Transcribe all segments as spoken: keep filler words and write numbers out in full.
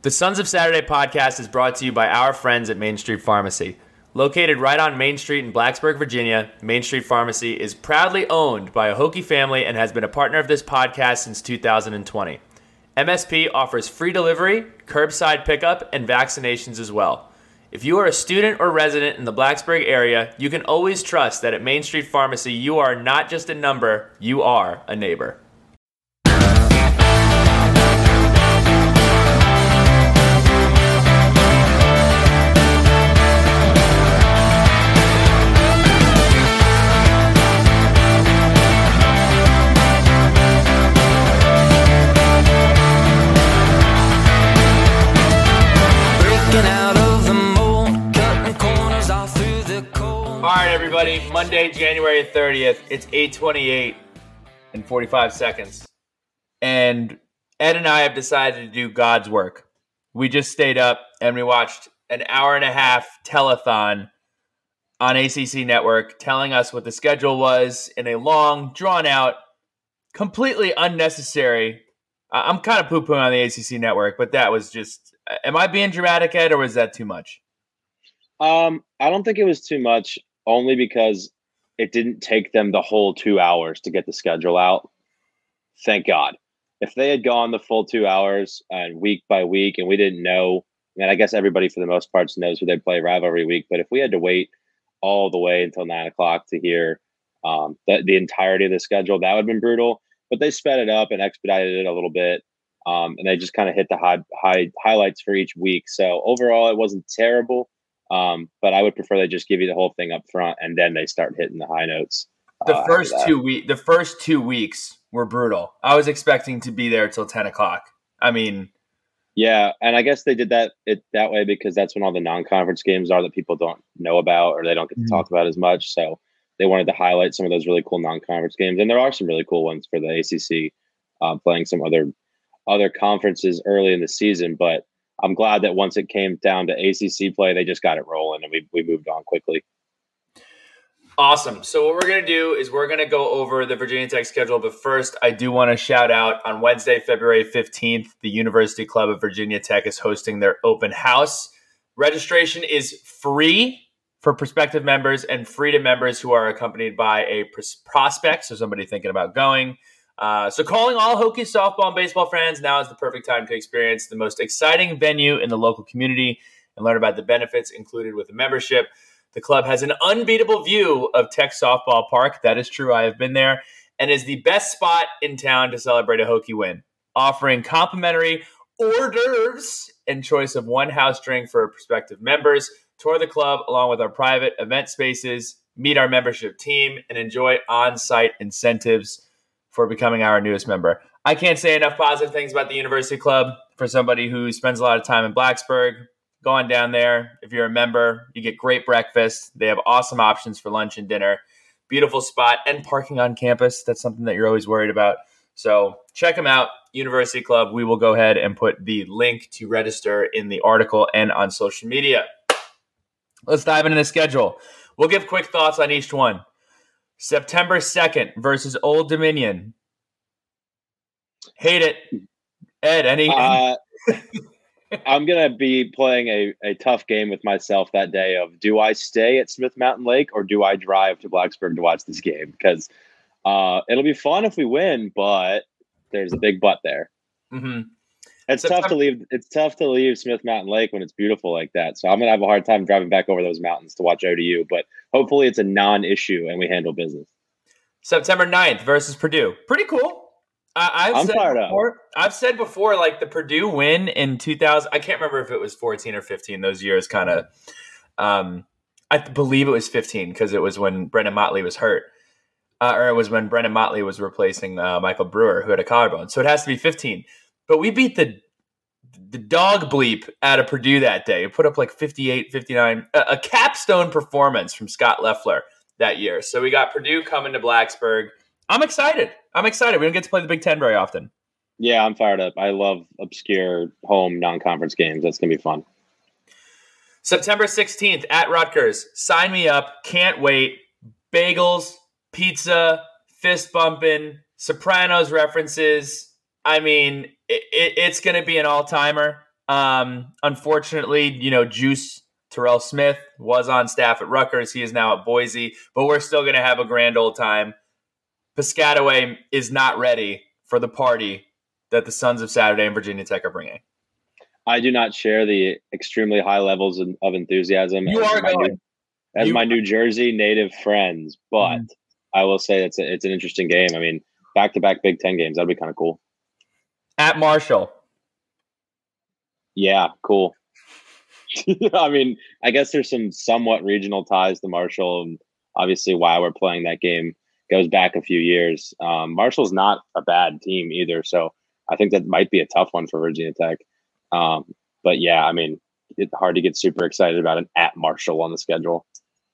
The Sons of Saturday podcast is brought to you by our friends at Main Street Pharmacy. Located right on Main Street in Blacksburg, Virginia, Main Street Pharmacy is proudly owned by a Hokie family and has been a partner of this podcast since two thousand twenty. M S P offers free delivery, curbside pickup, and vaccinations as well. If you are a student or resident in the Blacksburg area, you can always trust that at Main Street Pharmacy you are not just a number, you are a neighbor. All right, everybody, Monday, January thirtieth, it's eight twenty-eight and forty-five seconds, and Ed and I have decided to do God's work. We just stayed up and we watched an hour and a half telethon on A C C Network telling us what the schedule was in a long, drawn-out, completely unnecessary. I'm kind of poo-pooing on the A C C Network, but that was just, am I being dramatic, Ed, or was that too much? Um, I don't think it was too much. Only because it didn't take them the whole two hours to get the schedule out. Thank God. If they had gone the full two hours and week by week and we didn't know, and I guess everybody for the most part knows who they play rivalry week, but if we had to wait all the way until nine o'clock to hear um, the, the entirety of the schedule, that would have been brutal. But they sped it up and expedited it a little bit. Um, and they just kind of hit the high, high highlights for each week. So overall, it wasn't terrible. Um, but I would prefer they just give you the whole thing up front and then they start hitting the high notes. The uh, first two week, the first two weeks were brutal. I was expecting to be there till ten o'clock. I mean, yeah, and I guess they did that it that way because that's when all the non-conference games are that people don't know about or they don't get to mm-hmm. talk about as much. So they wanted to highlight some of those really cool non-conference games, and there are some really cool ones for the A C C uh, playing some other other conferences early in the season, but. I'm glad that once it came down to A C C play, they just got it rolling and we we moved on quickly. Awesome. So what we're going to do is we're going to go over the Virginia Tech schedule. But first, I do want to shout out on Wednesday, February fifteenth, the University Club of Virginia Tech is hosting their open house. Registration is free for prospective members and free to members who are accompanied by a pros- prospect, so somebody thinking about going. Uh, so calling all Hokie softball and baseball fans, now is the perfect time to experience the most exciting venue in the local community and learn about the benefits included with the membership. The club has an unbeatable view of Tech Softball Park. That is true. I have been there and is the best spot in town to celebrate a Hokie win, offering complimentary hors d'oeuvres and choice of one house drink for prospective members. Tour the club along with our private event spaces, meet our membership team, and enjoy on-site incentives for becoming our newest member. I can't say enough positive things about the University Club. For somebody who spends a lot of time in Blacksburg, go on down there. If you're a member, you get great breakfast. They have awesome options for lunch and dinner. Beautiful spot and parking on campus. That's something that you're always worried about. So check them out, University Club. We will go ahead and put the link to register in the article and on social media. Let's dive into the schedule. We'll give quick thoughts on each one. September second versus Old Dominion. Hate it. Ed, any? Uh, I'm going to be playing a, a tough game with myself that day of do I stay at Smith Mountain Lake or do I drive to Blacksburg to watch this game? Because uh, it'll be fun if we win, but there's a big but there. Mm-hmm. It's September- tough to leave. It's tough to leave Smith Mountain Lake when it's beautiful like that. So I'm going to have a hard time driving back over those mountains to watch O D U, but hopefully it's a non-issue and we handle business. September ninth versus Purdue. Pretty cool. I, I've I'm said fired before, up. I've said before, like the Purdue win in two thousand. I can't remember if it was fourteen or fifteen. Those years kind of, um, I believe it was fifteen because it was when Brendan Motley was hurt. Uh, or it was when Brendan Motley was replacing uh, Michael Brewer, who had a collarbone. So it has to be fifteen. But we beat the the dog bleep out of Purdue that day. It put up like fifty-eight, fifty-nine, a, a capstone performance from Scott Loeffler that year. So we got Purdue coming to Blacksburg. I'm excited. I'm excited. We don't get to play the Big Ten very often. Yeah, I'm fired up. I love obscure home non-conference games. That's going to be fun. September sixteenth at Rutgers. Sign me up. Can't wait. Bagels, pizza, fist bumping, Sopranos references. I mean, it, it, it's going to be an all-timer. Um, unfortunately, you know, Juice Terrell Smith was on staff at Rutgers. He is now at Boise, but we're still going to have a grand old time. Piscataway is not ready for the party that the Sons of Saturday and Virginia Tech are bringing. I do not share the extremely high levels of, of enthusiasm. You as are my going. New, as you, my New Jersey native friends, but mm-hmm. I will say it's a, it's an interesting game. I mean, back-to-back Big Ten games, that'd be kind of cool. At Marshall. Yeah, cool. I mean, I guess there's some somewhat regional ties to Marshall, and obviously why we're playing that game goes back a few years. Um, Marshall's not a bad team either, so I think that might be a tough one for Virginia Tech. Um, but yeah, I mean, it's hard to get super excited about an at Marshall on the schedule.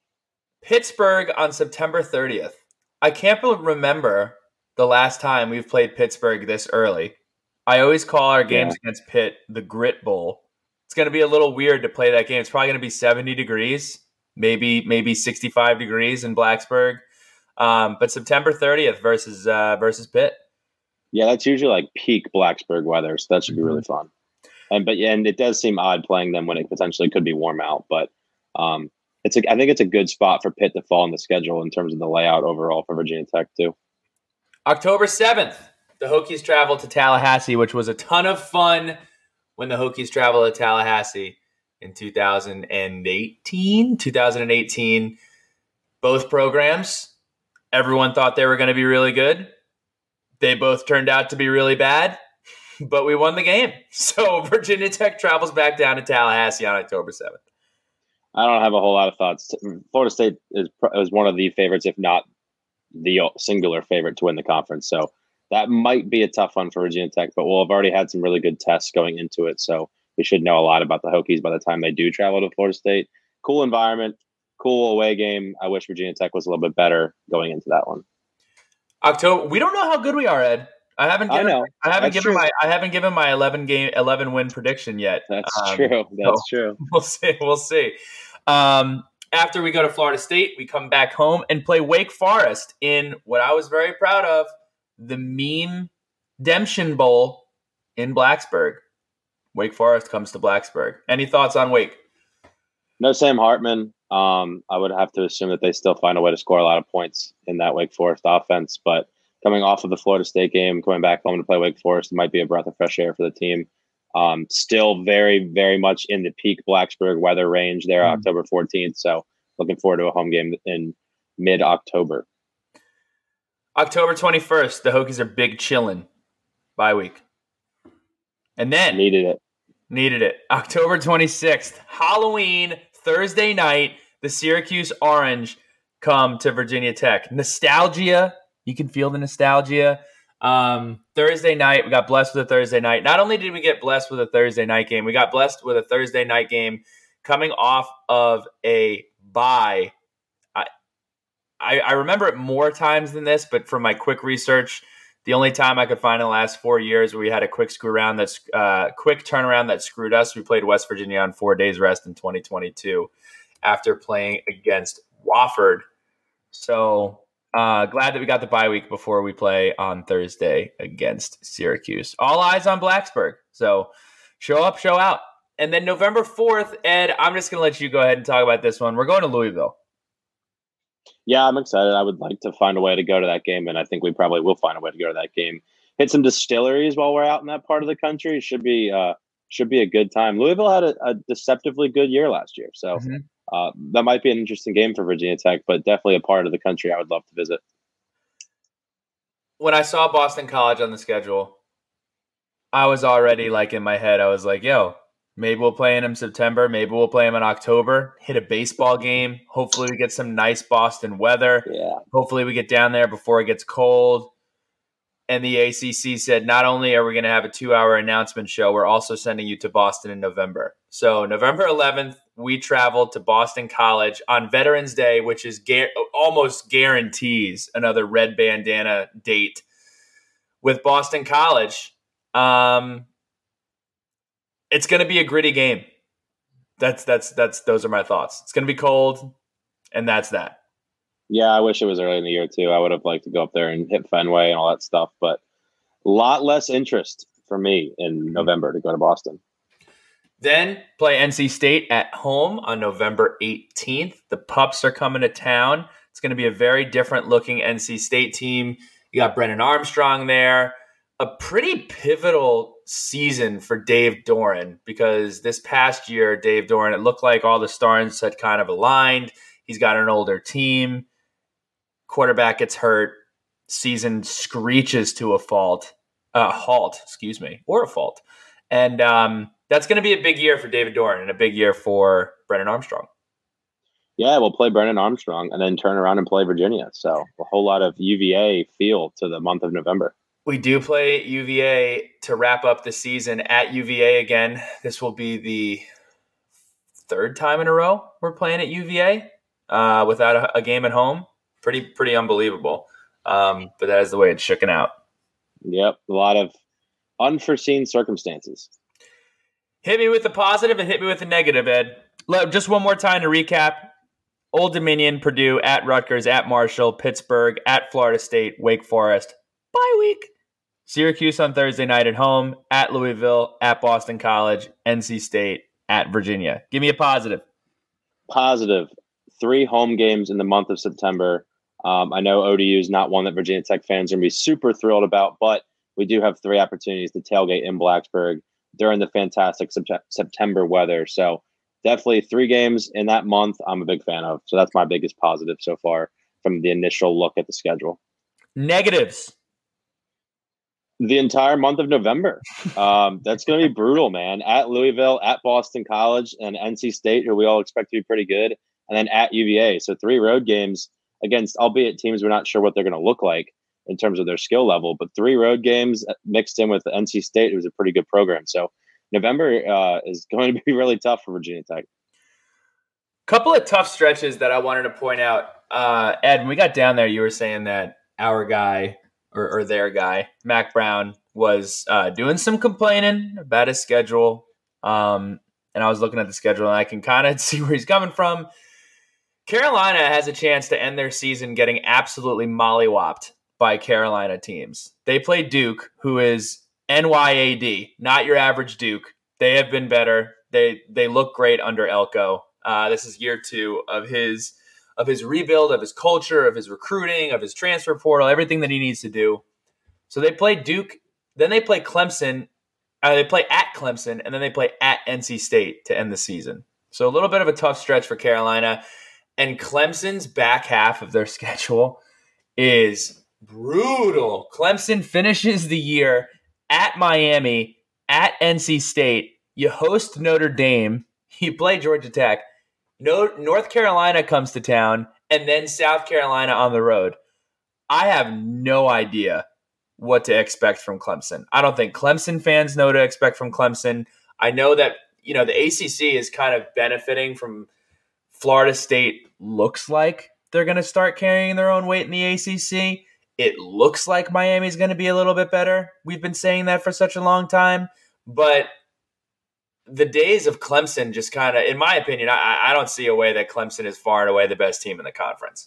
Pittsburgh on September thirtieth. I can't remember the last time we've played Pittsburgh this early. I always call our games yeah. against Pitt the Grit Bowl. It's going to be a little weird to play that game. It's probably going to be seventy degrees, maybe maybe sixty-five degrees in Blacksburg. Um, but September thirtieth versus uh, versus Pitt. Yeah, that's usually like peak Blacksburg weather, so that should be really fun. And but yeah, and it does seem odd playing them when it potentially could be warm out, but um, it's a, I think it's a good spot for Pitt to fall in the schedule in terms of the layout overall for Virginia Tech too. October seventh, the Hokies travel to Tallahassee, which was a ton of fun when the Hokies traveled to Tallahassee in two thousand eighteen. two thousand eighteen, both programs, everyone thought they were going to be really good. They both turned out to be really bad, but we won the game. So Virginia Tech travels back down to Tallahassee on October seventh. I don't have a whole lot of thoughts. Florida State is, is one of the favorites, if not the singular favorite to win the conference. So that might be a tough one for Virginia Tech, but we'll have already had some really good tests going into it. So we should know a lot about the Hokies by the time they do travel to Florida State. Cool environment, cool away game. I wish Virginia Tech was a little bit better going into that one. October. We don't know how good we are, Ed. I haven't given. I, know. I haven't That's given true. my. I haven't given my eleven game, eleven win prediction yet. That's um, true. That's so true. We'll see. We'll see. Um, after we go to Florida State, we come back home and play Wake Forest in what I was very proud of, the Meme Demption Bowl in Blacksburg. Wake Forest comes to Blacksburg. Any thoughts on Wake? No Sam Hartman. Um, I would have to assume that they still find a way to score a lot of points in that Wake Forest offense. But coming off of the Florida State game, coming back home to play Wake Forest, it might be a breath of fresh air for the team. Um, still very, very much in the peak Blacksburg weather range there, mm-hmm. October fourteenth. So looking forward to a home game in mid-October. October twenty-first, the Hokies are big chillin' bye week. And then needed it. Needed it. October twenty-sixth, Halloween, Thursday night, the Syracuse Orange come to Virginia Tech. Nostalgia. You can feel the nostalgia. Um, Thursday night, we got blessed with a Thursday night. Not only did we get blessed with a Thursday night game, we got blessed with a Thursday night game coming off of a bye. I, I, I remember it more times than this, but from my quick research, the only time I could find in the last four years where we had a quick screw around that's uh, quick turnaround that screwed us. We played West Virginia on four days rest in twenty twenty-two after playing against Wofford. So uh, glad that we got the bye week before we play on Thursday against Syracuse. All eyes on Blacksburg. So show up, show out. And then November fourth, Ed, I'm just going to let you go ahead and talk about this one. We're going to Louisville. Yeah, I'm excited. I would like to find a way to go to that game, and I think we probably will find a way to go to that game. Hit some distilleries while we're out in that part of the country. Should be uh, should be a good time. Louisville had a, a deceptively good year last year, so mm-hmm. uh, that might be an interesting game for Virginia Tech, but definitely a part of the country I would love to visit. When I saw Boston College on the schedule, I was already like in my head, I was like, yo, maybe we'll play him in September. Maybe we'll play him in October. Hit a baseball game. Hopefully we get some nice Boston weather. Yeah. Hopefully we get down there before it gets cold. And the A C C said, not only are we going to have a two-hour announcement show, we're also sending you to Boston in November. So November eleventh, we traveled to Boston College on Veterans Day, which is ga- almost guarantees another red bandana date with Boston College. Um, It's going to be a gritty game. That's that's that's those are my thoughts. It's going to be cold, and that's that. Yeah, I wish it was early in the year too. I would have liked to go up there and hit Fenway and all that stuff, but a lot less interest for me in November to go to Boston. Then play N C State at home on November eighteenth. The Pups are coming to town. It's going to be a very different looking N C State team. You got Brennan Armstrong there. A pretty pivotal season for Dave Doran because this past year, Dave Doran, it looked like all the stars had kind of aligned. He's got an older team. Quarterback gets hurt. Season screeches to a fault, a halt, excuse me, or a fault. And um, that's going to be a big year for David Doran and a big year for Brennan Armstrong. Yeah, we'll play Brennan Armstrong and then turn around and play Virginia. So a whole lot of U V A feel to the month of November. We do play U V A to wrap up the season at U V A again. This will be the third time in a row we're playing at U V A uh, without a, a game at home. Pretty, pretty unbelievable. Um, but that is the way it's shooken out. Yep, a lot of unforeseen circumstances. Hit me with the positive and hit me with the negative, Ed. Let, just one more time to recap. Old Dominion, Purdue, at Rutgers, at Marshall, Pittsburgh, at Florida State, Wake Forest. Bye week. Syracuse on Thursday night at home, at Louisville, at Boston College, N C State, at Virginia. Give me a positive. Positive. Three home games in the month of September. Um, I know O D U is not one that Virginia Tech fans are going to be super thrilled about, but we do have three opportunities to tailgate in Blacksburg during the fantastic sep- September weather. So definitely three games in that month I'm a big fan of. So that's my biggest positive so far from the initial look at the schedule. Negatives. The entire month of November. Um, that's going to be brutal, man. At Louisville, at Boston College, and N C State, who we all expect to be pretty good, and then at U V A. So three road games against, albeit teams we're not sure what they're going to look like in terms of their skill level, but three road games mixed in with N C State, who's a pretty good program. So November uh, is going to be really tough for Virginia Tech. Couple of tough stretches that I wanted to point out. Uh, Ed, when we got down there, you were saying that our guy or, or their guy, Mac Brown, was uh, doing some complaining about his schedule. Um, and I was looking at the schedule, and I can kind of see where he's coming from. Carolina has a chance to end their season getting absolutely mollywopped by Carolina teams. They play Duke, who is N Y A D, not your average Duke. They have been better. They they look great under Elko. Uh, this is year two of his of his rebuild, of his culture, of his recruiting, of his transfer portal, everything that he needs to do. So they play Duke, then they play Clemson. Uh, they play at Clemson, and then they play at N C State to end the season. So a little bit of a tough stretch for Carolina. And Clemson's back half of their schedule is brutal. Clemson finishes the year at Miami, at N C State. You host Notre Dame. You play Georgia Tech. No, North Carolina comes to town, and then South Carolina on the road. I have no idea what to expect from Clemson. I don't think Clemson fans know what to expect from Clemson. I know that, you know, the A C C is kind of benefiting from Florida State. Looks like they're going to start carrying their own weight in the A C C. It looks like Miami's going to be a little bit better. We've been saying that for such a long time. But the days of Clemson just kind of, in my opinion, I, I don't see a way that Clemson is far and away the best team in the conference.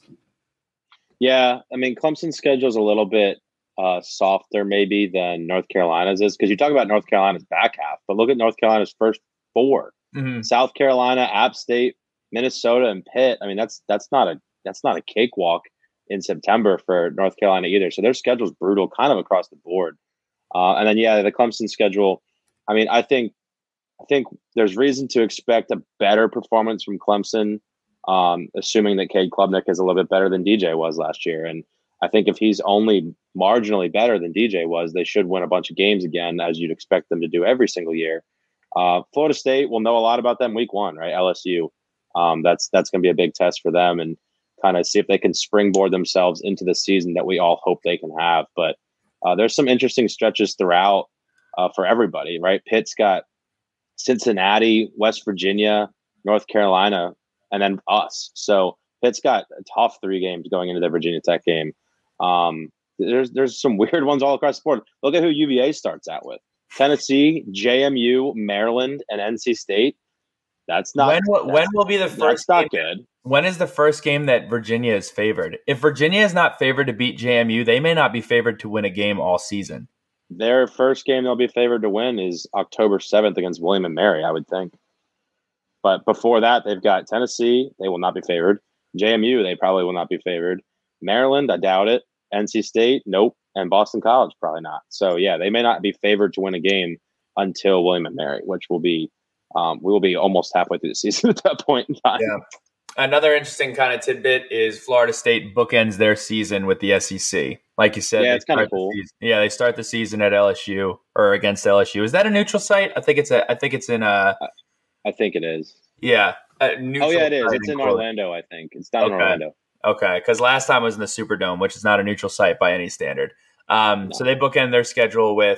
Yeah, I mean, Clemson's schedule is a little bit uh, softer maybe than North Carolina's is, because you talk about North Carolina's back half, but look at North Carolina's first four. Mm-hmm. South Carolina, App State, Minnesota, and Pitt. I mean, that's that's not a that's not a cakewalk in September for North Carolina either. So their schedule is brutal, kind of across the board. Uh, and then yeah, the Clemson schedule. I mean, I think I think there's reason to expect a better performance from Clemson, um, assuming that Cade Klubnik is a little bit better than D J was last year. And I think if he's only marginally better than D J was, they should win a bunch of games again, as you'd expect them to do every single year. Uh, Florida State, will know a lot about them week one, right? L S U. Um, that's that's going to be a big test for them, and kind of see if they can springboard themselves into the season that we all hope they can have. But uh, there's some interesting stretches throughout uh, for everybody, right? Pitt's got Cincinnati, West Virginia, North Carolina, and then us. So Pitt's got a tough three games going into the Virginia Tech game. Um, there's there's some weird ones all across the board. Look at who U V A starts out with: Tennessee, J M U, Maryland, and N C State. That's not. When will, that's, when will be the first? That's not game, good. When is the first game that Virginia is favored? If Virginia is not favored to beat J M U, they may not be favored to win a game all season. their first game they'll be favored to win is October seventh against William and Mary, I would think. But before that, they've got Tennessee. They will not be favored. J M U, they probably will not be favored. Maryland, I doubt it. N C State, nope. And Boston College, probably not. So, yeah, they may not be favored to win a game until William and Mary, which will be um, we will be almost halfway through the season at that point in time. Yeah. Another interesting kind of tidbit is Florida State bookends their season with the S E C. Like you said, yeah, it's kind of cool. Yeah, they start the season at L S U or against L S U. Is that a neutral site? I think it's a. I think it's in a. I think it is. Yeah. Oh yeah, it is. It's in Orlando. I think it's down okay. in Orlando. Okay, because last time was in the Superdome, which is not a neutral site by any standard. Um, no. So they bookend their schedule with.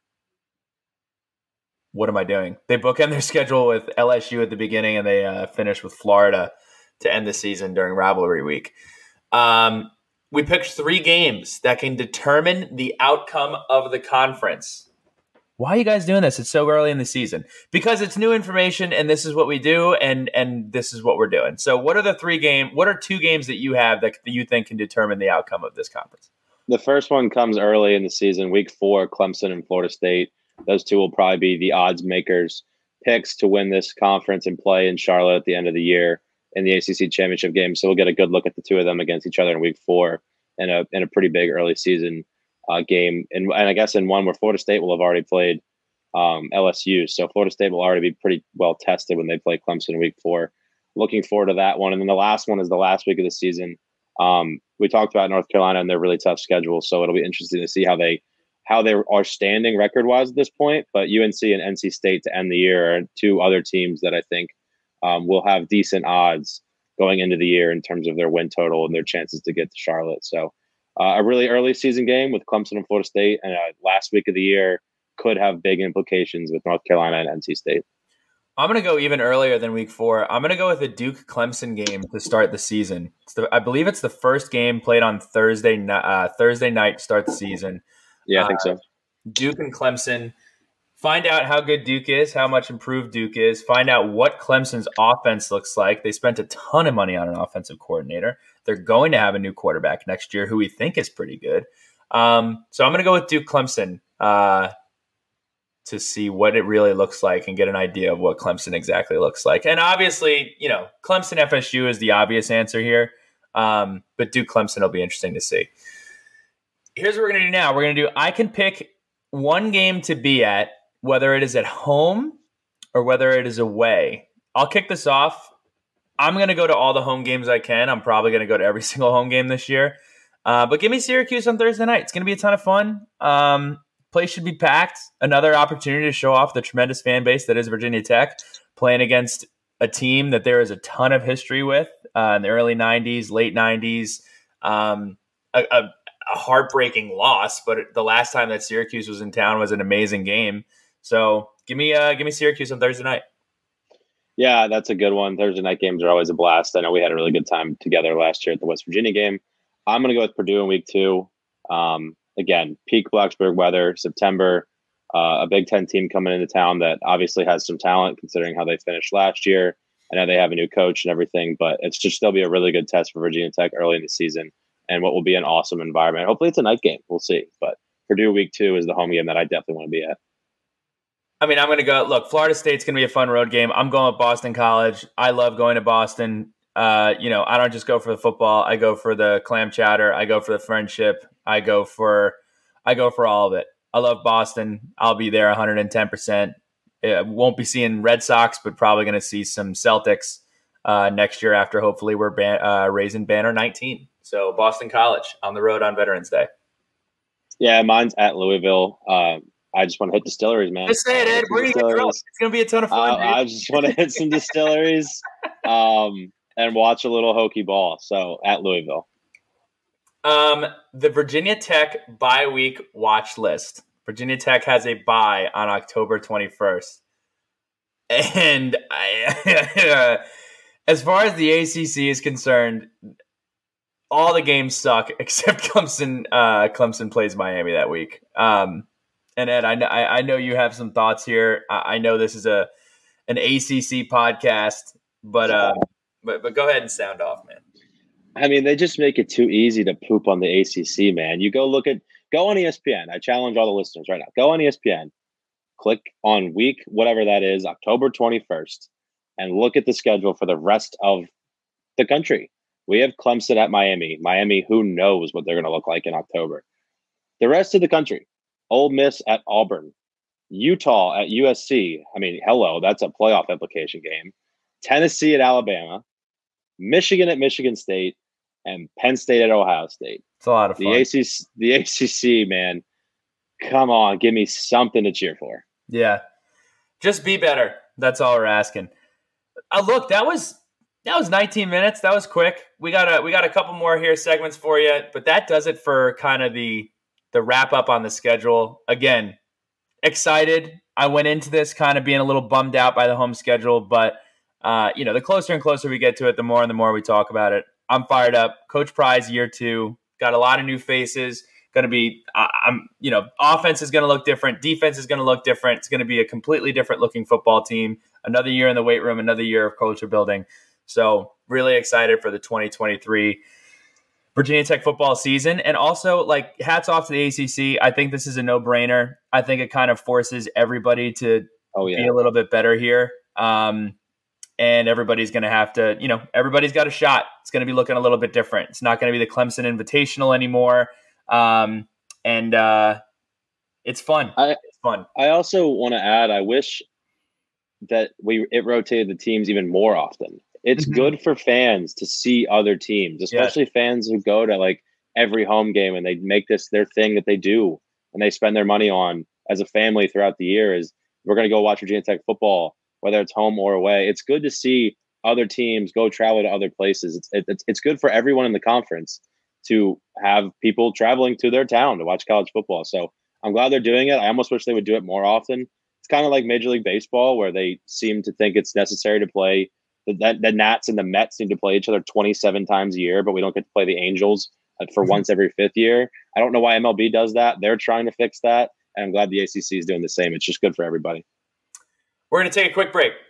What am I doing? They bookend their schedule with L S U at the beginning, and they uh, finish with Florida to end the season during rivalry week. Um, we picked three games that can determine the outcome of the conference. Why are you guys doing this? It's so early in the season. Because it's new information, and this is what we do, and and this is what we're doing. So what are the three game? What are two games that you have that you think can determine the outcome of this conference? The first one comes early in the season, week four, Clemson and Florida State. Those two will probably be the odds makers picks to win this conference and play in Charlotte at the end of the year in the A C C championship game. So we'll get a good look at the two of them against each other in week four in a in a pretty big early season uh, game. And, and I guess in one where Florida State will have already played um, L S U. So Florida State will already be pretty well tested when they play Clemson in week four. Looking forward to that one. And then the last one is the last week of the season. Um, we talked about North Carolina and their really tough schedule. So it'll be interesting to see how they how they are standing record-wise at this point. But U N C and N C State to end the year are two other teams that I think um, will have decent odds going into the year in terms of their win total and their chances to get to Charlotte. So uh, a really early season game with Clemson and Florida State, and uh, last week of the year could have big implications with North Carolina and N C State. I'm going to go even earlier than week four. I'm going to go with a Duke-Clemson game to start the season. It's the, I believe it's the first game played on Thursday, uh, Thursday night to start the season. Yeah, I think so. Uh, Duke and Clemson. Find out how good Duke is, how much improved Duke is. Find out what Clemson's offense looks like. They spent a ton of money on an offensive coordinator. They're going to have a new quarterback next year who we think is pretty good. Um, so I'm going to go with Duke-Clemson uh, to see what it really looks like and get an idea of what Clemson exactly looks like. And obviously, you know, Clemson-F S U is the obvious answer here. Um, but Duke-Clemson will be interesting to see. Here's what we're going to do now. We're going to do, I can pick one game to be at, whether it is at home or whether it is away. I'll kick this off. I'm going to go to all the home games I can. I'm probably going to go to every single home game this year. Uh, but give me Syracuse on Thursday night. It's going to be a ton of fun. Um, place should be packed. Another opportunity to show off the tremendous fan base that is Virginia Tech, playing against a team that there is a ton of history with uh, in the early nineties, late nineties. Um, a, a, a heartbreaking loss, but the last time that Syracuse was in town was an amazing game. So give me uh, give me Syracuse on Thursday night. Yeah, that's a good one. Thursday night games are always a blast. I know we had a really good time together last year at the West Virginia game. I'm going to go with Purdue in week two. Um, again, peak Blacksburg weather, September, uh, a Big Ten team coming into town that obviously has some talent considering how they finished last year. I know they have a new coach and everything, but it's just still be a really good test for Virginia Tech early in the season and what will be an awesome environment. Hopefully it's a night game. We'll see. But Purdue week two is the home game that I definitely want to be at. I mean, I'm going to go, look, Florida State's going to be a fun road game. I'm going with Boston College. I love going to Boston. Uh, you know, I don't just go for the football. I go for the clam chowder. I go for the friendship. I go for, I go for all of it. I love Boston. I'll be there one hundred ten percent. It won't be seeing Red Sox, but probably going to see some Celtics uh, next year after hopefully we're ban- uh, raising banner nineteen. So Boston College on the road on Veterans Day. Yeah, mine's at Louisville. Uh, I just want to hit distilleries, man. Just say it, Ed. We're gonna get drunk. It's gonna be a ton of fun. Uh, I just want to hit some distilleries um, and watch a little hokey ball. So at Louisville. Um, the Virginia Tech bye week watch list. Virginia Tech has a bye on October twenty-first, and I, as far as the A C C is concerned, all the games suck except Clemson. Uh, Clemson plays Miami that week. Um, and Ed, I know I know you have some thoughts here. I, I know this is a an A C C podcast, but uh, but but go ahead and sound off, man. I mean, they just make it too easy to poop on the A C C, man. You go look at Go on E S P N. I challenge all the listeners right now. Go on E S P N, click on week, whatever that is, October twenty-first, and look at the schedule for the rest of the country. We have Clemson at Miami. Miami, who knows what they're going to look like in October. The rest of the country, Ole Miss at Auburn, Utah at U S C. I mean, hello, that's a playoff implication game. Tennessee at Alabama, Michigan at Michigan State, and Penn State at Ohio State. It's a lot of fun. The A C C, the A C C, man, come on, give me something to cheer for. Yeah, just be better. That's all we're asking. Uh, look, that was that was nineteen minutes. That was quick. We got a we got a couple more here segments for you, but that does it for kind of the the wrap up on the schedule. Again, excited. I went into this kind of being a little bummed out by the home schedule, but uh, you know, the closer and closer we get to it, the more and the more we talk about it. I'm fired up. Coach Pry's year two. Got a lot of new faces. Going to be, uh, I'm, you know, offense is going to look different. Defense is going to look different. It's going to be a completely different looking football team. Another year in the weight room, another year of culture building. So really excited for the twenty twenty-three Virginia Tech football season. And also, like, hats off to the A C C. I think this is a no-brainer. I think it kind of forces everybody to oh, yeah. be a little bit better here. Um, and everybody's going to have to, you know, everybody's got a shot. It's going to be looking a little bit different. It's not going to be the Clemson Invitational anymore. Um, and uh, it's fun. I, it's fun. I also want to add, I wish that we it rotated the teams even more often. It's mm-hmm. good for fans to see other teams, especially yes. fans who go to like every home game and they make this their thing that they do and they spend their money on as a family throughout the year is we're going to go watch Virginia Tech football, whether it's home or away. It's good to see other teams go travel to other places. It's it's it's good for everyone in the conference to have people traveling to their town to watch college football. So I'm glad they're doing it. I almost wish they would do it more often. It's kind of like Major League Baseball where they seem to think it's necessary to play the, the, the Nats and the Mets need to play each other twenty-seven times a year, but we don't get to play the Angels for mm-hmm. once every fifth year. I don't know why M L B does that. They're trying to fix that. And I'm glad the A C C is doing the same. It's just good for everybody. We're going to take a quick break.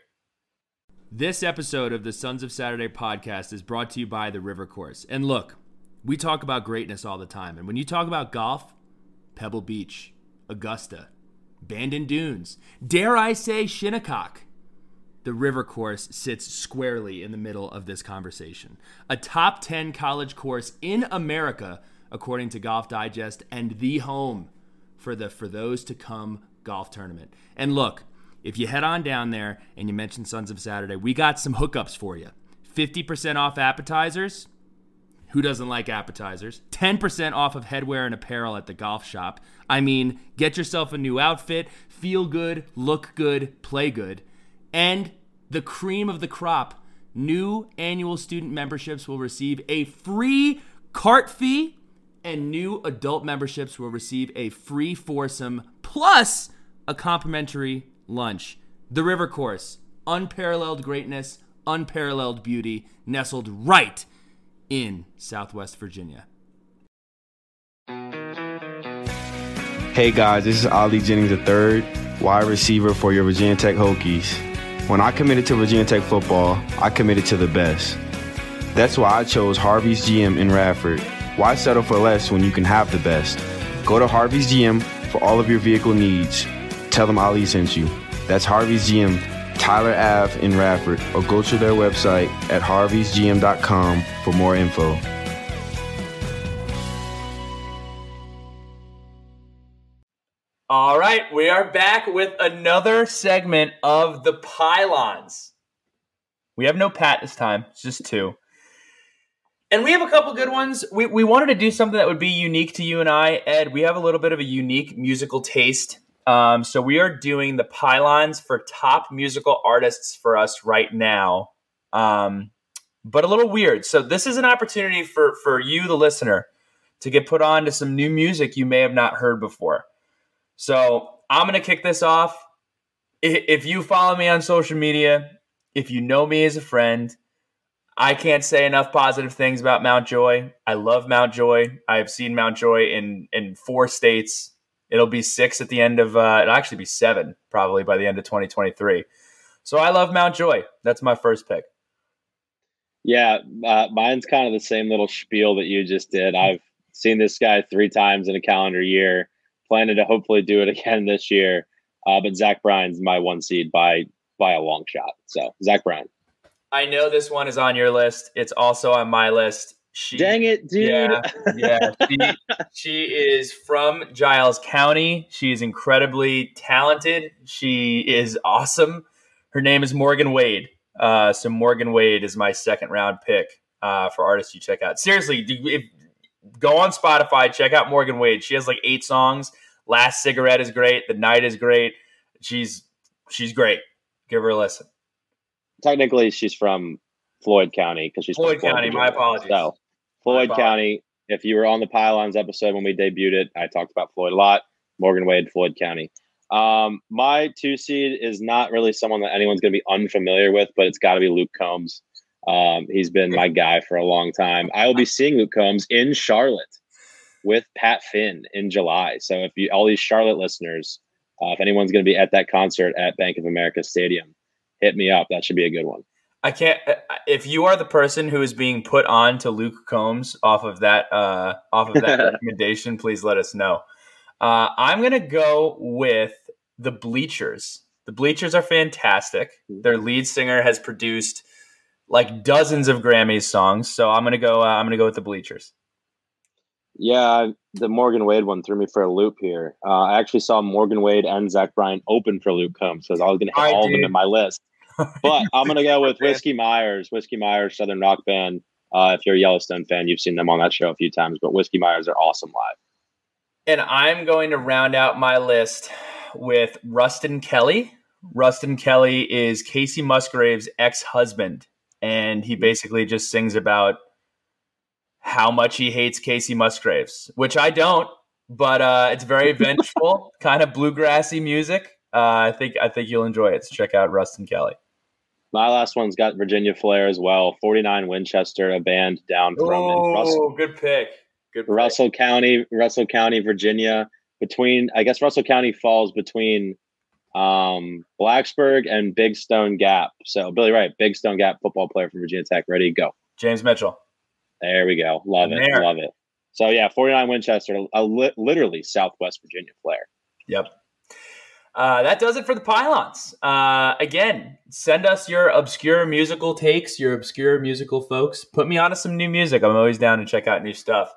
This episode of the Sons of Saturday podcast is brought to you by the River Course. And look, we talk about greatness all the time. And when you talk about golf, Pebble Beach, Augusta, Bandon Dunes, dare I say Shinnecock, the River Course sits squarely in the middle of this conversation. A top ten college course in America, according to Golf Digest, and the home for the For Those to Come golf tournament. And look, if you head on down there and you mention Sons of Saturday, we got some hookups for you. fifty percent off appetizers. Who doesn't like appetizers? ten percent off of headwear and apparel at the golf shop. I mean, get yourself a new outfit, feel good, look good, play good. And the cream of the crop, new annual student memberships will receive a free cart fee, and new adult memberships will receive a free foursome plus a complimentary lunch. The River Course, unparalleled greatness, unparalleled beauty, nestled right in Southwest Virginia. Hey guys, this is Ali Jennings the third, wide receiver for your Virginia Tech Hokies. When I committed to Virginia Tech football, I committed to the best. That's why I chose Harvey's G M in Radford. Why settle for less when you can have the best? Go to Harvey's G M for all of your vehicle needs. Tell them Ali sent you. That's Harvey's G M, Tyler Ave in Radford, or go to their website at harveys g m dot com for more info. All right, we are back with another segment of the Pylons. We have no Pat this time, it's just two. And we have a couple good ones. We we wanted to do something that would be unique to you and I. Ed, we have a little bit of a unique musical taste. Um, so we are doing the Pylons for top musical artists for us right now, um, but a little weird. So this is an opportunity for, for you, the listener, to get put on to some new music you may have not heard before. So I'm going to kick this off. If you follow me on social media, if you know me as a friend, I can't say enough positive things about Mount Joy. I love Mount Joy. I have seen Mount Joy in, in four states. It'll be six at the end of, uh, it'll actually be seven probably by the end of twenty twenty-three. So I love Mount Joy. That's my first pick. Yeah, uh, mine's kind of the same little spiel that you just did. I've Seen this guy three times in a calendar year. Planning to hopefully do it again this year. Uh, but Zach Bryan's my one seed by by a long shot. So Zach Bryan. I know this one is on your list. It's also on my list. She, Dang it, dude. Yeah, yeah. She, she is from Giles County. She is incredibly talented. She is awesome. Her name is Morgan Wade. Uh, so Morgan Wade is my second round pick uh, for artists you check out. Seriously, if, go on Spotify, check out Morgan Wade. She has like eight songs. Last Cigarette is great. The Night is great. She's she's great. Give her a listen. Technically, she's from Floyd County because she's Floyd from County. Virginia. My apologies. So, Floyd my County. If you were on the Pylons episode when we debuted it, I talked about Floyd a lot. Morgan Wade, Floyd County. Um, my two seed is not really someone that anyone's going to be unfamiliar with, but it's got to be Luke Combs. Um, he's been my guy for a long time. I will be seeing Luke Combs in Charlotte with Pat Finn in July. So if you, all these Charlotte listeners, uh, if anyone's going to be at that concert at Bank of America Stadium, hit me up. That should be a good one. I can't. If you are the person who is being put on to Luke Combs off of that, uh, off of that recommendation, please let us know. Uh, I'm gonna go with the Bleachers. The Bleachers are fantastic. Their lead singer has produced like dozens of Grammys songs, so I'm gonna go. Uh, I'm gonna go with the Bleachers. Yeah, the Morgan Wade one threw me for a loop here. Uh, I actually saw Morgan Wade and Zach Bryan open for Luke Combs, so I was going to hit all of them in my list. But I'm going to go with Whiskey Myers. Whiskey Myers, Southern rock band. Uh, if you're a Yellowstone fan, you've seen them on that show a few times. But Whiskey Myers are awesome live. And I'm going to round out my list with Rustin Kelly. Rustin Kelly is Casey Musgrave's ex-husband, and he basically just sings about how much he hates Casey Musgraves, which I don't, but uh, it's very vengeful, kind of bluegrassy music. Uh, I think I think you'll enjoy it. So check out Rustin Kelly. My last one's got Virginia Flair as well. forty-nine Winchester, a band down from oh, Russell, good pick. Good pick. Russell County, Russell County, Virginia. Between, I guess Russell County falls between um, Blacksburg and Big Stone Gap. So Billy Wright, Big Stone Gap football player from Virginia Tech. Ready to go. James Mitchell. There we go. Love it. There. Love it. So, yeah, forty-nine Winchester, a li- literally Southwest Virginia Flair. Yep. Uh, that does it for the Pylons. Uh, again, send us your obscure musical takes, your obscure musical folks. Put me onto some new music. I'm always down to check out new stuff.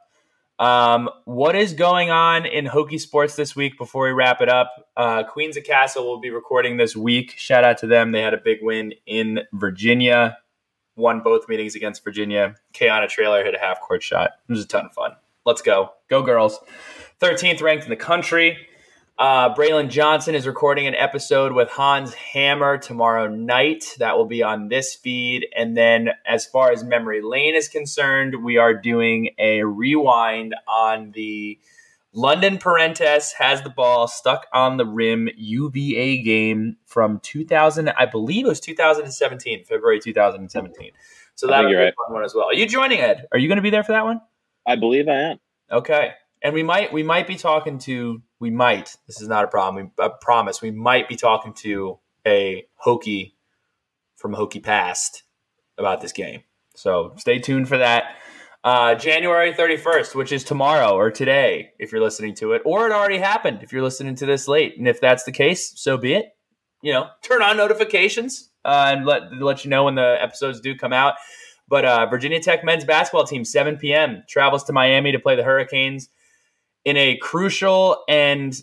Um, what is going on in Hokie sports this week before we wrap it up? Uh, Queens of Castle will be recording this week. Shout out to them. They had a big win in Virginia. Won both meetings against Virginia. Kayana Trailer hit a half-court shot. It was a ton of fun. Let's go. Go girls. thirteenth ranked in the country. Uh, Braylon Johnson is recording an episode with Hans Hammer tomorrow night. That will be on this feed. And then as far as Memory Lane is concerned, we are doing a rewind on the London Parentes has the ball stuck on the rim U V A game from two thousand. I believe it was two thousand seventeen, February two thousand seventeen. So that'll be a right. fun one as well. Are you joining, Ed? Are you going to be there for that one? I believe I am. Okay. And we might we might be talking to we might this is not a problem. We, I promise we might be talking to a Hokie from Hokie Past about this game. So stay tuned for that. Uh, January thirty-first, which is tomorrow or today, if you're listening to it, or it already happened if you're listening to this late. And if that's the case, so be it. You know, turn on notifications uh, and let let you know when the episodes do come out. But uh, Virginia Tech men's basketball team, seven p.m., travels to Miami to play the Hurricanes in a crucial and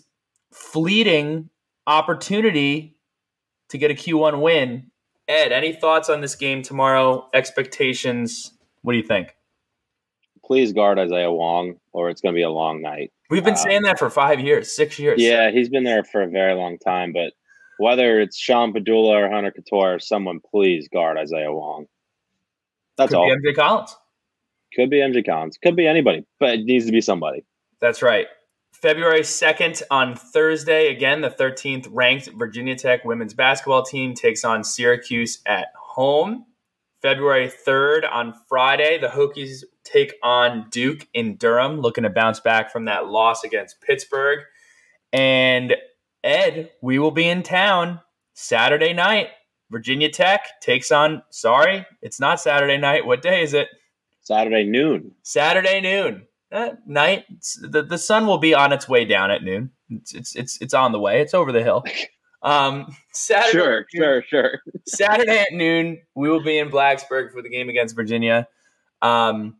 fleeting opportunity to get a Q one win. Ed, any thoughts on this game tomorrow? Expectations? What do you think? Please guard Isaiah Wong, or it's going to be a long night. We've been um, saying that for five years, six years. Yeah, he's been there for a very long time. But whether it's Sean Padula or Hunter Couture, someone please guard Isaiah Wong. That's Could all. Be M J Collins. Could be M J Collins. Could be anybody, but it needs to be somebody. That's right. February second on Thursday, again, the thirteenth ranked Virginia Tech women's basketball team takes on Syracuse at home. February third on Friday, the Hokies take on Duke in Durham, looking to bounce back from that loss against Pittsburgh. And Ed, we will be in town Saturday night. Virginia Tech takes on, sorry, it's not Saturday night. What day is it? Saturday noon. Saturday noon. uh, night. It's, the the sun will be on its way down at noon. It's it's it's, it's on the way. It's over the hill. Um, Saturday, sure, sure, sure. Saturday at noon, we will be in Blacksburg for the game against Virginia. Um,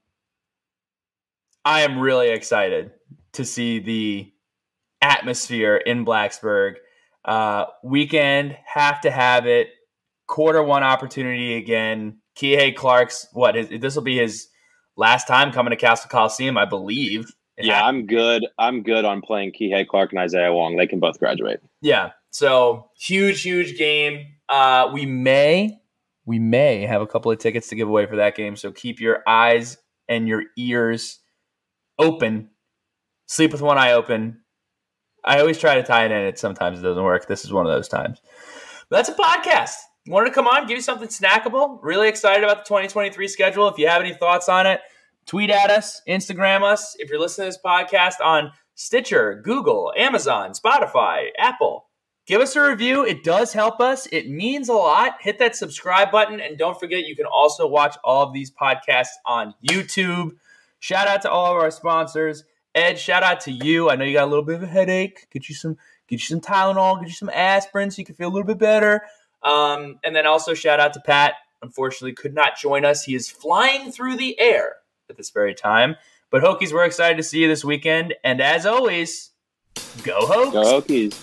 I am really excited to see the atmosphere in Blacksburg. Uh, weekend, have to have it. Quarter one opportunity again. Kihei Clark's, what, this will be his last time coming to Castle Coliseum, I believe. It yeah, happened. I'm good. I'm good on playing Kihei Clark and Isaiah Wong. They can both graduate. Yeah, so huge, huge game. Uh, we may, we may have a couple of tickets to give away for that game, so keep your eyes and your ears open. Sleep with one eye open. I always try to tie it in. It sometimes it doesn't work. This is one of those times. But that's a podcast. Wanted to come on, give you something snackable. Really excited about the twenty twenty-three schedule. If you have any thoughts on it, tweet at us, Instagram us. If you're listening to this podcast on Stitcher, Google, Amazon, Spotify, Apple, give us a review. It does help us. It means a lot. Hit that subscribe button. And don't forget, you can also watch all of these podcasts on YouTube. Shout out to all of our sponsors. Ed, shout out to you. I know you got a little bit of a headache. Get you some, get you some Tylenol, get you some aspirin so you can feel a little bit better. Um, and then also shout out to Pat. Unfortunately, could not join us. He is flying through the air at this very time. But Hokies, we're excited to see you this weekend. And as always, go Hokies. Go Hokies.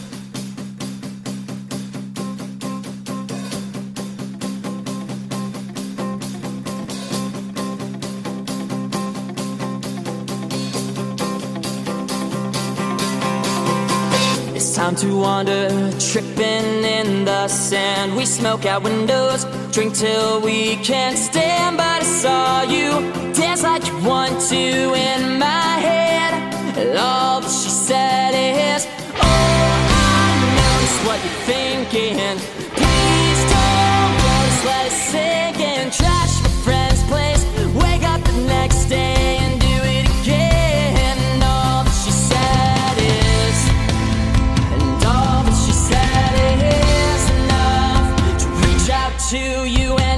Time to wander, tripping in the sand. We smoke out windows, drink till we can't stand. But I saw you dance like you want to in my head. And all that she said is, oh, I know just what you're thinking. Please don't go, just let it sink in. Trash my friend's place, wake up the next day and do it again. And all that she said is, all that she said is enough to reach out to you and